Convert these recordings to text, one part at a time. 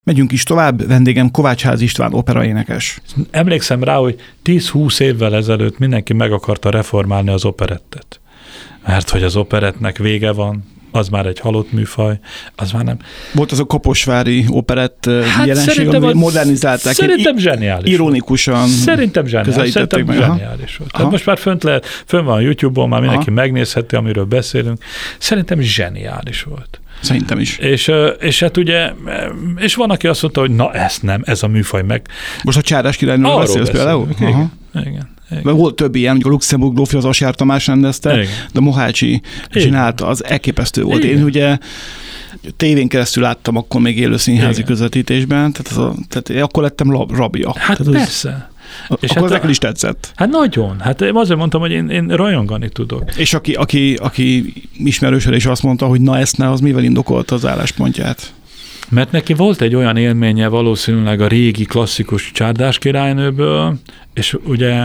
Megyünk is tovább, vendégem Kovács Házi István operaénekes. Emlékszem rá, hogy 10-20 évvel ezelőtt mindenki meg akarta reformálni az operettet. Mert hogy az operettnek vége van, az már egy halott műfaj, az már nem. Volt az a kaposvári operett jelenség, amit modernizálták. Szerintem zseniális. Ironikusan. Szerintem zseniális volt. Tehát most már fönn van a YouTube-on, már mindenki megnézheti, amiről beszélünk. Szerintem zseniális volt. Szerintem is. És hát ugye, és van, aki azt mondta, hogy na ezt nem, ez a műfaj meg. Most a Csárás királynőről beszélsz például? Igen. Volt több ilyen, amikor a Luxemburg grófja az Asjár Tamás rendezte, de Mohácsi csinálta, az elképesztő volt. Igen. Én ugye tévén keresztül láttam akkor még élő színházi közvetítésben, tehát akkor lettem rabja. Hát tehát persze. És akkor hát neked is tetszett. Hát nagyon. Hát én azért mondtam, hogy én rajongani tudok. És aki ismerősöd és azt mondta, hogy na ezt ne, az mivel indokolta az álláspontját? Mert neki volt egy olyan élménye valószínűleg a régi klasszikus Csárdás királynőből, és ugye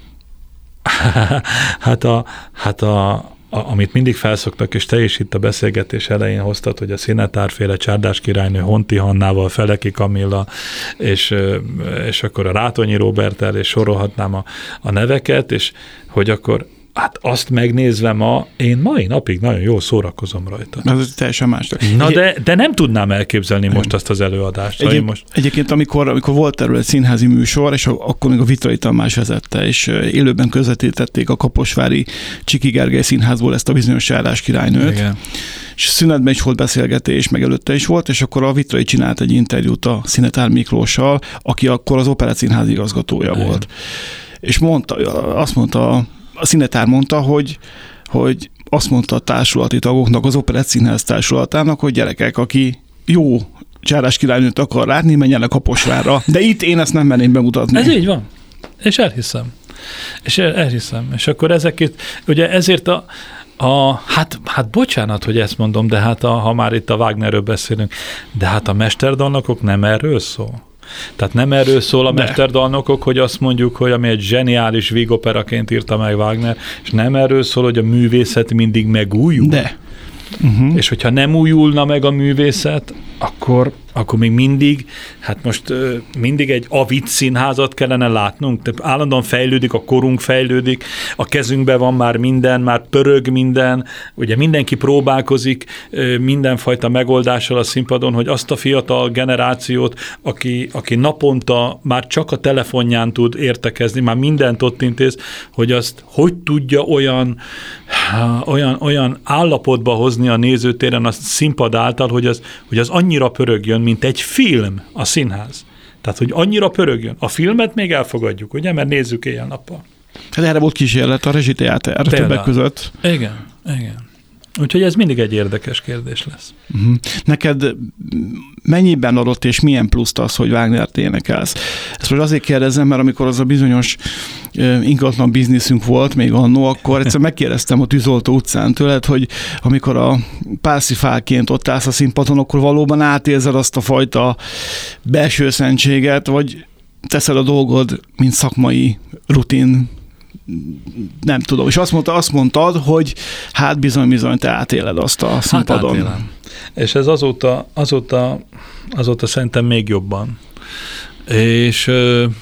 amit mindig felszoktak, és te is itt a beszélgetés elején hoztad, hogy a Szinetárféle Csárdás királynő Honti Hannával, Feleki Kamilla, és akkor a Rátonyi Róberttel, és sorolhatnám a neveket, és hogy akkor hát azt megnézve én mai napig nagyon jól szórakozom rajta. Ez teljesen más. Na de nem tudnám elképzelni most azt az előadást. Egyébként amikor volt erről egy színházi műsor, és akkor még a Vitrai Tamás vezette, és élőben közvetítették a kaposvári Csiki Gergely Színházból ezt a bizonyos Csárdás királynőt. Igen. És szünetben is volt beszélgetés, meg előtte is volt, és akkor a Vitrai csinált egy interjút a Szinetár Miklóssal, aki akkor az Operett Színház igazgatója volt. És azt mondta, a Szinetár mondta, hogy azt mondta a társulati tagoknak, az Operett Színház társulatának, hogy gyerekek, aki jó Csárdás királynőt akar látni, menjenek Kaposvárra. De itt én ezt nem merném bemutatni. Ez így van. És elhiszem. És akkor ezek itt, ugye ezért hát bocsánat, hogy ezt mondom, de hát ha már itt a Wagnerről beszélünk, de hát a mesterdalnokok nem erről szól. Tehát nem erről szól a mesterdalnokok, hogy azt mondjuk, hogy ami egy zseniális vígoperaként írta meg Wagner, és nem erről szól, hogy a művészet mindig megújul. De. És hogyha nem újulna meg a művészet, akkor még mindig, hát most mindig egy avic színházat kellene látnunk, tehát állandóan fejlődik, a korunk fejlődik, a kezünkben van már minden, már pörög minden, ugye mindenki próbálkozik mindenfajta megoldással a színpadon, hogy azt a fiatal generációt, aki naponta már csak a telefonján tud értekezni, már mindent ott intéz, hogy azt hogy tudja olyan állapotba hozni a nézőtéren a színpad által, hogy az annyira pörögjön, mint egy film a színház. Tehát, hogy annyira pörögjön. A filmet még elfogadjuk, ugye, mert nézzük éjjel-nappal. Hát erre volt kísérlet a rezsiteáter többek között. Igen. Úgyhogy ez mindig egy érdekes kérdés lesz. Neked mennyiben adott és milyen pluszt az, hogy Wagnert énekelsz? Ezt most azért kérdezem, mert amikor az a bizonyos ingatlan bizniszünk volt még annó, akkor egyszer megkérdeztem a Tűzoltó utcán tőled, hogy amikor a Parsifalként ott állsz a színpadon, akkor valóban átérzed azt a fajta belső szentséget, vagy teszed a dolgod, mint szakmai rutin, nem tudom. És azt mondtad, hogy hát bizony te átéled azt a színpadon. Hát átélem. És ez azóta szerintem még jobban. És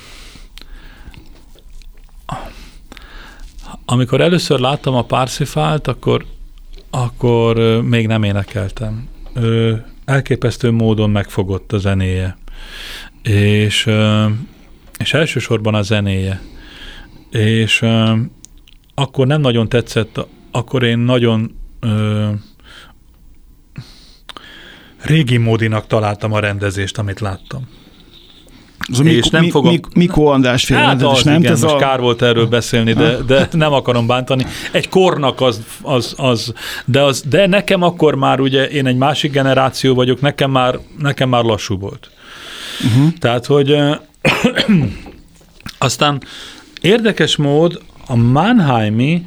amikor először láttam a Parsifalt, akkor még nem énekeltem. Elképesztő módon megfogott a zenéje. És elsősorban a zenéje. És akkor nem nagyon tetszett, akkor én nagyon régi módinak találtam a rendezést, amit láttam. Mikó András féle rendezés, nem? Igen, most kár volt erről beszélni, de nem akarom bántani. Egy kornak de nekem akkor már ugye, én egy másik generáció vagyok, nekem már lassú volt. Tehát, hogy aztán érdekes mód a Mannheimi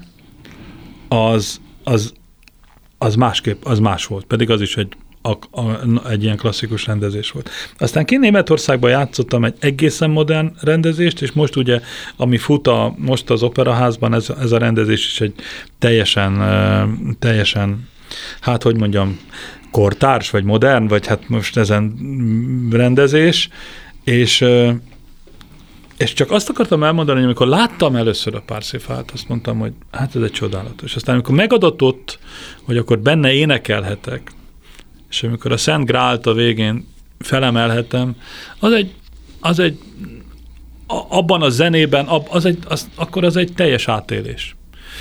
az más volt, pedig az is egy ilyen klasszikus rendezés volt. Aztán ki Németországban játszottam egy egészen modern rendezést, és most ugye, ami fut most az Operaházban, ez a rendezés is egy teljesen, hát hogy mondjam, kortárs, vagy modern, vagy hát most ezen rendezés, és csak azt akartam elmondani, hogy amikor láttam először a Parsifalt, azt mondtam, hogy hát ez egy csodálatos. Aztán amikor megadatott, hogy akkor benne énekelhetek, és amikor a Szent Grált a végén felemelhetem, az egy abban a zenében, akkor az egy teljes átélés.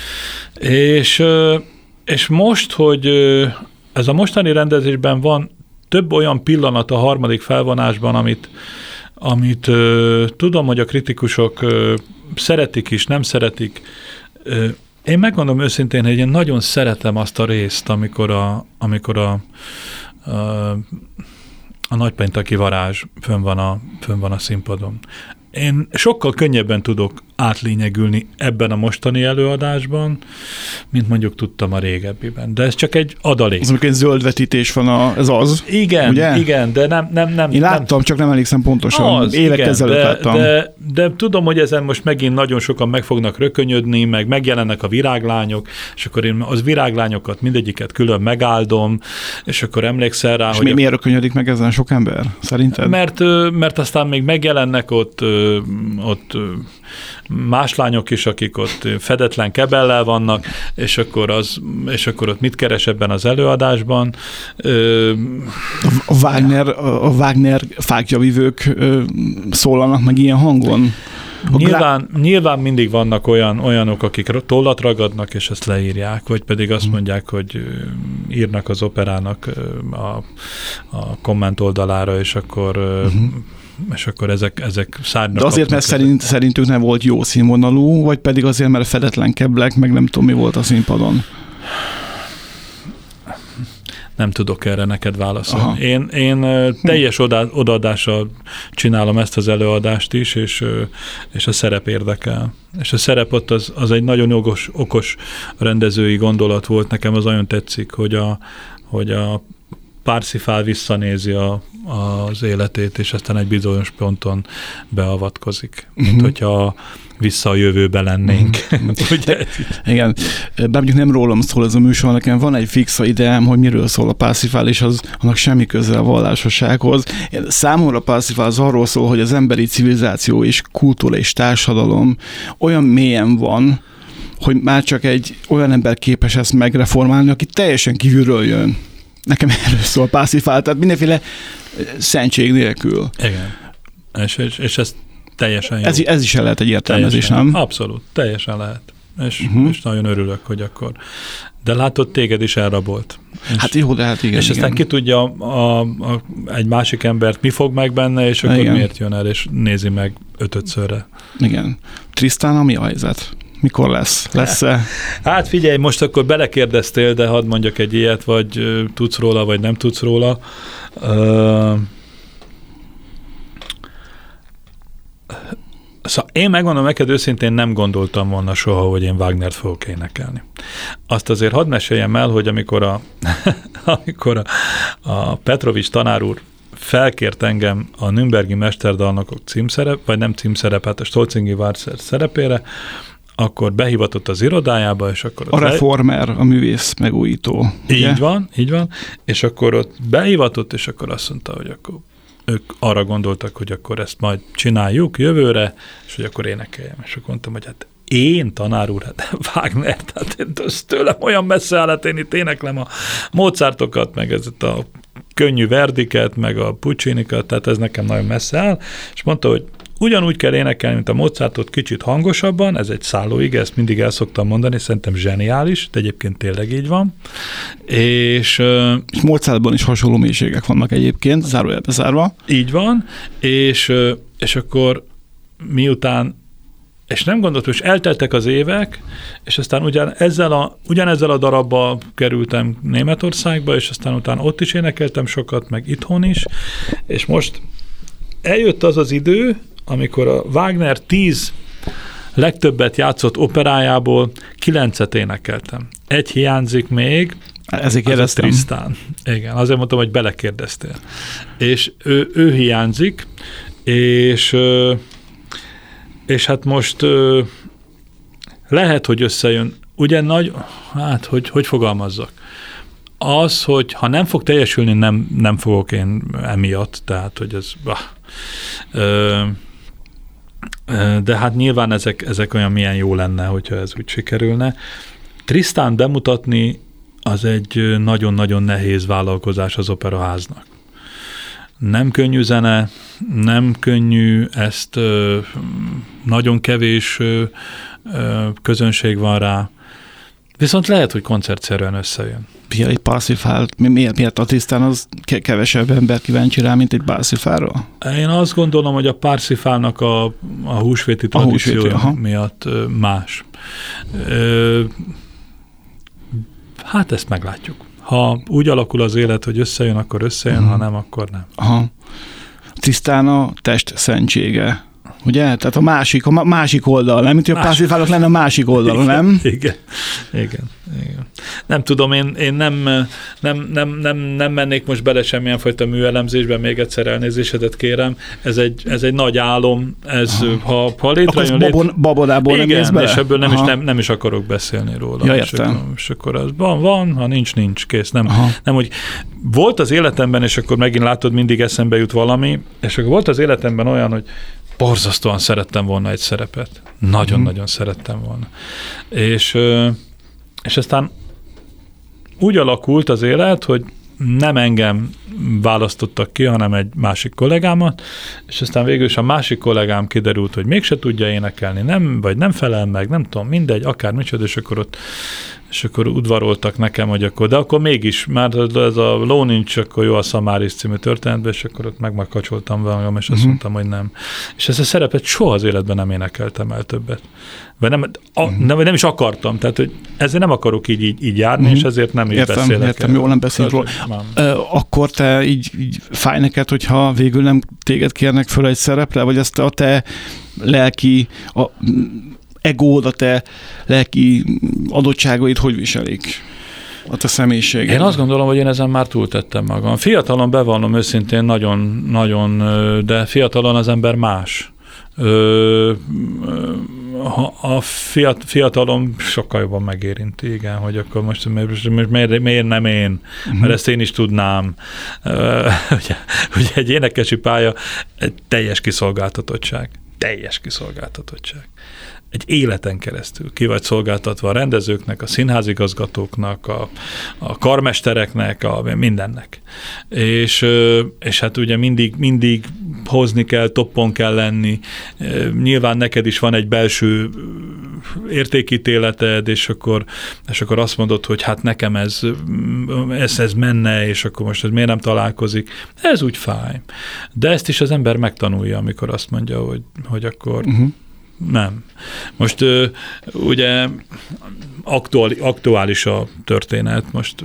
És most, hogy ez a mostani rendezésben van több olyan pillanat a harmadik felvonásban, amit tudom, hogy a kritikusok szeretik is, nem szeretik. Én megmondom őszintén, hogy én nagyon szeretem azt a részt, amikor a nagypénteki varázs fönn van a színpadon. Én sokkal könnyebben tudok átlényegülni ebben a mostani előadásban, mint mondjuk tudtam a régebbiben. De ez csak egy adalék. Az, amikor egy zöld vetítés van, ez az. Igen, ugye? Igen, de nem. Én láttam, csak nem elégszem pontosan. Évek ezelőtt láttam. De tudom, hogy ezen most megint nagyon sokan meg fognak rökönyödni, meg megjelennek a viráglányok, és akkor én az viráglányokat mindegyiket külön megáldom, és akkor emlékszel rá, és hogy... miért rökönyödik meg ezen sok ember, szerinted? Mert aztán még megjelennek ott más lányok is, akik ott fedetlen kebellel vannak, és akkor ott mit keres ebben az előadásban? A Wagner fáklyavívők szólalnak meg ilyen hangon? Nyilván mindig vannak olyanok, akik tollat ragadnak, és ezt leírják, vagy pedig azt mondják, hogy írnak az operának a komment oldalára, és akkor... és akkor ezek szárnynak. De azért, mert szerintük nem volt jó színvonalú, vagy pedig azért, mert fedetlen keblek, meg nem tudom, mi volt a színpadon? Nem tudok erre neked válaszolni. Én teljes odaadással csinálom ezt az előadást is, és a szerep érdekel. És a szerep ott az egy nagyon okos rendezői gondolat volt. Nekem az nagyon tetszik, hogy a Parsifal visszanézi az életét, és aztán egy bizonyos ponton beavatkozik, mint hogyha vissza a jövőbe lennénk. Igen, bár mondjuk nem rólam szól ez a műsor, nekem van egy fix ideám, hogy miről szól a Parsifal, és annak semmi köze a vallásossághoz. Számomra a Parsifal az arról szól, hogy az emberi civilizáció és kultúra és társadalom olyan mélyen van, hogy már csak egy olyan ember képes ezt megreformálni, aki teljesen kívülről jön. Nekem erről szól Parsifal, tehát mindenféle szentség nélkül. Igen. És ez teljesen jó. Ez is el lehet egy értelmezés, nem? Abszolút, teljesen lehet. És nagyon örülök, hogy akkor... De látod, téged is elrabolt. Hát jó, de hát igen. És aztán ki tudja egy másik embert mi fog meg benne, és akkor miért jön el, és nézi meg 5-szörre. Igen. Trisztán, mi a helyzet? Mikor lesz? Lesz-e? Hát figyelj, most akkor belekérdeztél, de hadd mondjak egy ilyet, vagy tudsz róla, vagy nem tudsz róla. Szóval én megmondom neked őszintén, nem gondoltam volna soha, hogy én Wagnert fogok énekelni. Azt azért hadd meséljem el, hogy amikor a Petrovics tanár úr felkért engem a Nürnbergi Mesterdalnokok címszerep, vagy nem címszerep, hát a Stolzingi Várzer szerepére, akkor behivatott az irodájába, és akkor... A reformer, a művész megújító. Így van, és akkor ott behivatott, és akkor azt mondta, hogy akkor ők arra gondoltak, hogy akkor ezt majd csináljuk jövőre, és hogy akkor énekeljem. És akkor mondtam, hogy hát én, tanár úr, hát Wagner, tehát ez tőlem olyan messze áll, hát én itt éneklem a Mozartokat, meg ezt a könnyű Verdiket, meg a Puccinikat, tehát ez nekem nagyon messze áll, és mondta, hogy ugyanúgy kell énekelni, mint a Mozartot, kicsit hangosabban, ez egy szállóige, ezt mindig el szoktam mondani, szerintem zseniális, de egyébként tényleg így van. És Mozartban is hasonló mélységek vannak egyébként, zárójelbe zárva. Így van, és akkor miután, és nem gondoltam, hogy elteltek az évek, és aztán ugyanezzel a darabbal kerültem Németországba, és aztán utána ott is énekeltem sokat, meg itthon is, és most eljött az az idő, amikor a Wagner 10 legtöbbet játszott operájából 9-et énekeltem. Egy hiányzik még, ezért kérdeztem. Trisztán. Igen, azért mondtam, hogy belekérdeztél. És ő hiányzik, és hát most lehet, hogy összejön, ugye hogy fogalmazzak? az, hogy ha nem fog teljesülni, nem fogok én emiatt, tehát, hogy ez... De hát nyilván ezek olyan milyen jó lenne, hogyha ez úgy sikerülne. Tristan bemutatni az egy nagyon-nagyon nehéz vállalkozás az Operaháznak. Nem könnyű zene, nem könnyű, ezt nagyon kevés közönség van rá, viszont lehet, hogy koncertszerűen összejön. Egy Parsifal, miért a Tristan az kevesebb ember kíváncsi rá, mint egy Parsifalra? Én azt gondolom, hogy a Parsifalnak a húsvéti tradíciója miatt más. Hát ezt meglátjuk. Ha úgy alakul az élet, hogy összejön, akkor összejön, ha nem, akkor nem. Aha. Tristan a test szentsége. Ugye? Tehát a másik oldal, nem? Mint hogy a Parsifalnak lenne a másik oldal, nem? Igen. Nem tudom, én nem mennék most bele semmilyen fajta műelemzésben, még egyszer elnézésedet kérem. Ez egy nagy álom, ha létrejön... Babodából nem mész bele? És ebből nem is akarok beszélni róla. Ja, értem. És akkor az van, ha nincs, kész. Nem, hogy volt az életemben, és akkor megint látod, mindig eszembe jut valami, és akkor volt az életemben olyan, hogy borzasztóan szerettem volna egy szerepet. Nagyon-nagyon szerettem volna. És aztán úgy alakult az élet, hogy nem engem választottak ki, hanem egy másik kollégámat, és aztán végül is a másik kollégám kiderült, hogy mégse tudja énekelni, vagy nem felel meg, nem tudom, mindegy, akármicsoda, és akkor udvaroltak nekem, hogy de akkor mégis, már ez a Ló nincs, akkor jó a Samaris című történetben, és akkor ott megmakacsoltam magam, és azt mondtam, hogy nem. És ezt a szerepet soha az életben nem énekeltem el többet. Vagy nem is akartam, tehát hogy ezért nem akarok így járni, és ezért nem is beszélek. Értem, jól nem beszélek róla. Akkor te így fáj neked, hogyha végül nem téged kérnek föl egy szerepre, vagy ezt a te lelki egód, a te lelki adottságaid hogy viselik? A te személyiséged? Én azt gondolom, hogy én ezen már túltettem magam. Fiatalon bevallom őszintén nagyon, de fiatalon az ember más. A fiatalom sokkal jobban megérinti, igen, hogy akkor most miért nem én? Mert ezt én is tudnám. Ugye egy énekesi pálya egy teljes kiszolgáltatottság. Egy életen keresztül ki vagy szolgáltatva a rendezőknek, a színházigazgatóknak, a karmestereknek, mindennek. És hát ugye mindig hozni kell, toppon kell lenni. Nyilván neked is van egy belső értékítéleted, és akkor azt mondod, hogy hát nekem ez menne, és akkor most ez miért nem találkozik. Ez úgy fáj. De ezt is az ember megtanulja, amikor azt mondja, hogy akkor nem. Most ugye aktuális a történet, most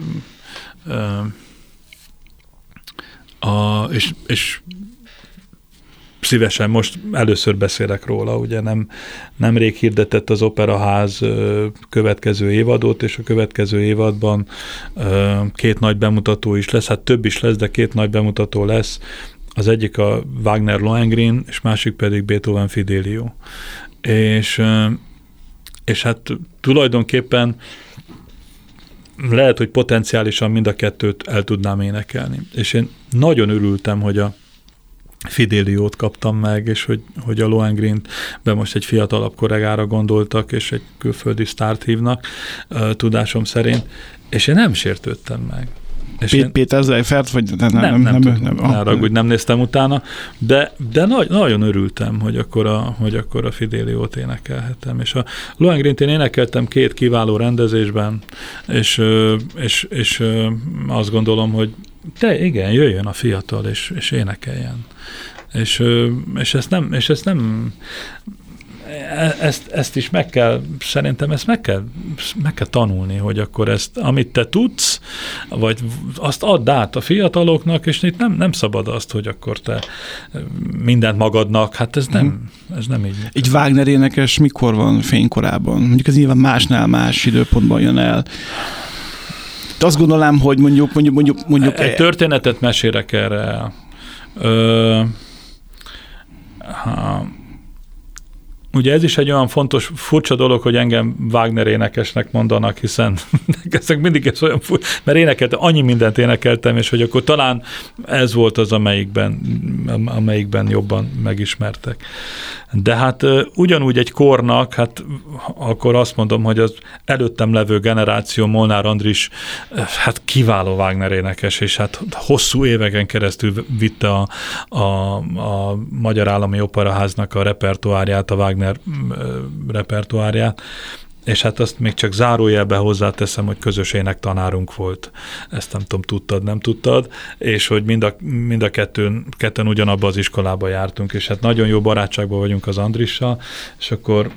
és szívesen most először beszélek róla, ugye nemrég hirdetett az Operaház következő évadot, és a következő évadban 2 nagy bemutató is lesz, hát több is lesz, de 2 nagy bemutató lesz. Az egyik a Wagner Lohengrin, és másik pedig Beethoven Fidelio. És hát tulajdonképpen lehet, hogy potenciálisan mind a 2-t el tudnám énekelni. És én nagyon örültem, hogy a Fideliót kaptam meg, és hogy a Lohengrint be most egy fiatalabb kollégára gondoltak, és egy külföldi sztárt hívnak, tudásom szerint, és én nem sértődtem meg. Péter Seifert, vagy nem ragudj, nem néztem utána, de nagyon örültem, hogy akkor a Fideliót énekelhetem. És a Lohengrint én énekeltem 2 kiváló rendezésben, és azt gondolom, hogy igen, jöjjön a fiatal, és énekeljen. És ezt is szerintem ezt meg kell tanulni, hogy akkor ezt, amit te tudsz, vagy azt add át a fiataloknak, és itt nem szabad azt, hogy akkor te mindent magadnak, hát ez nem így. Egy Wagner énekes mikor van fénykorában? Mondjuk ez nyilván másnál más időpontban jön el. De azt gondolom, hogy mondjuk egy történetet mesélek erre. ugye ez is egy olyan fontos, furcsa dolog, hogy engem Wagner énekesnek mondanak, hiszen ezek mindig ez olyan mert énekeltem, annyi mindent énekeltem, és hogy akkor talán ez volt az, amelyikben jobban megismertek. De hát ugyanúgy egy kornak, hát akkor azt mondom, hogy az előttem levő generáció, Molnár Andris, hát kiváló Wagner énekes, és hát hosszú éveken keresztül vitte a Magyar Állami Operaháznak a repertoárját, a Wagner repertoárját, és hát azt még csak zárójelbe hozzáteszem, hogy közös énektanárunk volt. Ezt nem tudom, tudtad, nem tudtad, és hogy mind a ketten ugyanabba az iskolába jártunk, és hát nagyon jó barátságban vagyunk az Andrissal, és akkor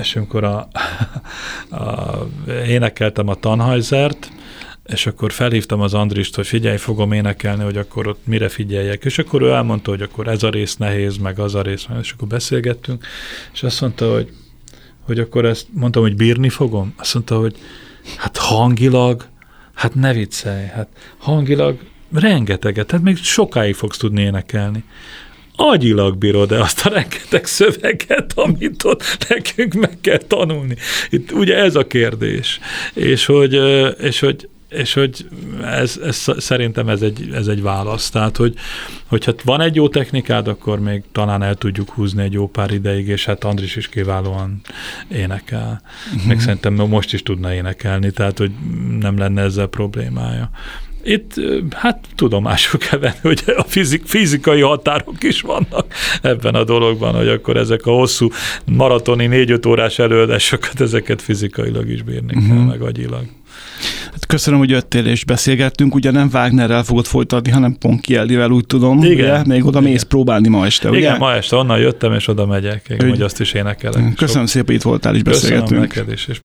énekeltem a Tannhäusert, és akkor felhívtam az Andrist, hogy figyelj, fogom énekelni, hogy akkor ott mire figyeljek. És akkor ő elmondta, hogy akkor ez a rész nehéz, meg az a rész, és akkor beszélgettünk, és azt mondta, hogy akkor ezt mondtam, hogy bírni fogom. Azt mondta, hogy hát hangilag, hát ne viccelj, hát hangilag rengeteget, tehát még sokáig fogsz tudni énekelni. Agyilag bírod-e azt a rengeteg szöveget, amit ott nekünk meg kell tanulni? Itt ugye ez a kérdés. És hogy ez szerintem ez egy válasz. Tehát, hogy hát van egy jó technikád, akkor még talán el tudjuk húzni egy jó pár ideig, és hát Andris is kiválóan énekel. Meg szerintem most is tudna énekelni, tehát, hogy nem lenne ezzel problémája. Itt hát tudomásul kell venni, hogy a fizikai határok is vannak ebben a dologban, hogy akkor ezek a hosszú maratoni 4-5 órás előadásokat, ezeket fizikailag is bírni kell, meg agyilag. Hát köszönöm, hogy jöttél és beszélgettünk. Ugye nem Wagnerrel fogod folytatni, hanem Ponchiellivel, úgy tudom. Igen. Ugye? Még oda mész próbálni ma este, ugye? Igen, ma este onnan jöttem, és oda megyek, hogy azt is énekelek. Köszönöm szépen, itt voltál és beszélgettünk. Köszönöm neked is.